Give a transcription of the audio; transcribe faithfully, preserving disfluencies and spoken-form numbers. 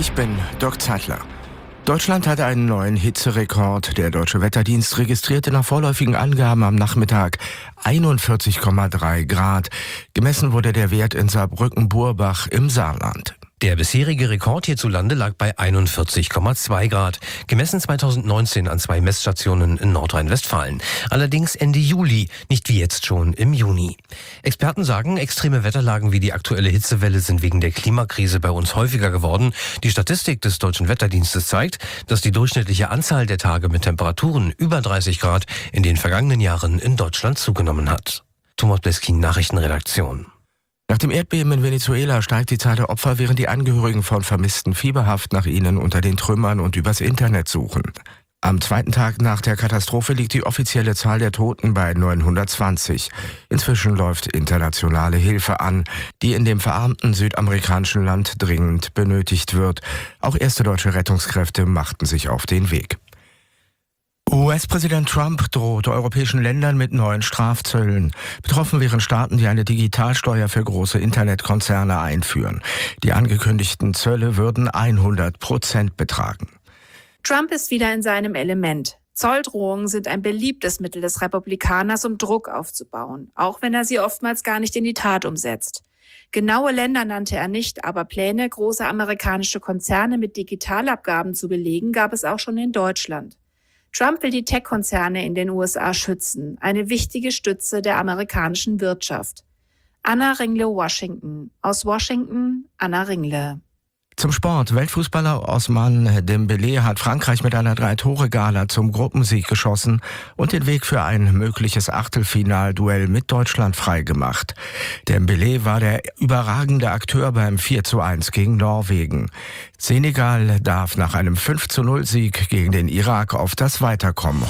Ich bin Dirk Zeitler. Deutschland hat einen neuen Hitzerekord. Der Deutsche Wetterdienst registrierte nach vorläufigen Angaben am Nachmittag einundvierzig Komma drei Grad. Gemessen wurde der Wert in Saarbrücken-Burbach im Saarland. Der bisherige Rekord hierzulande lag bei einundvierzig Komma zwei Grad, gemessen zweitausendneunzehn an zwei Messstationen in Nordrhein-Westfalen. Allerdings Ende Juli, nicht wie jetzt schon im Juni. Experten sagen, extreme Wetterlagen wie die aktuelle Hitzewelle sind wegen der Klimakrise bei uns häufiger geworden. Die Statistik des Deutschen Wetterdienstes zeigt, dass die durchschnittliche Anzahl der Tage mit Temperaturen über dreißig Grad in den vergangenen Jahren in Deutschland zugenommen hat. Thomas Bleskin, Nachrichtenredaktion. Nach dem Erdbeben in Venezuela steigt die Zahl der Opfer, während die Angehörigen von Vermissten fieberhaft nach ihnen unter den Trümmern und übers Internet suchen. Am zweiten Tag nach der Katastrophe liegt die offizielle Zahl der Toten bei neunhundertzwanzig. Inzwischen läuft internationale Hilfe an, die in dem verarmten südamerikanischen Land dringend benötigt wird. Auch erste deutsche Rettungskräfte machten sich auf den Weg. U S-Präsident Trump droht europäischen Ländern mit neuen Strafzöllen. Betroffen wären Staaten, die eine Digitalsteuer für große Internetkonzerne einführen. Die angekündigten Zölle würden hundert Prozent betragen. Trump ist wieder in seinem Element. Zolldrohungen sind ein beliebtes Mittel des Republikaners, um Druck aufzubauen, auch wenn er sie oftmals gar nicht in die Tat umsetzt. Genaue Länder nannte er nicht, aber Pläne, große amerikanische Konzerne mit Digitalabgaben zu belegen, gab es auch schon in Deutschland. Trump will die Tech-Konzerne in den U S A schützen, eine wichtige Stütze der amerikanischen Wirtschaft. Anna Ringle, Washington. Aus Washington, Anna Ringle. Zum Sport. Weltfußballer Ousmane Dembélé hat Frankreich mit einer Drei-Tore-Gala zum Gruppensieg geschossen und den Weg für ein mögliches Achtelfinalduell mit Deutschland freigemacht. Dembélé war der überragende Akteur beim vier zu eins gegen Norwegen. Senegal darf nach einem fünf zu null Sieg gegen den Irak auf das Weiterkommen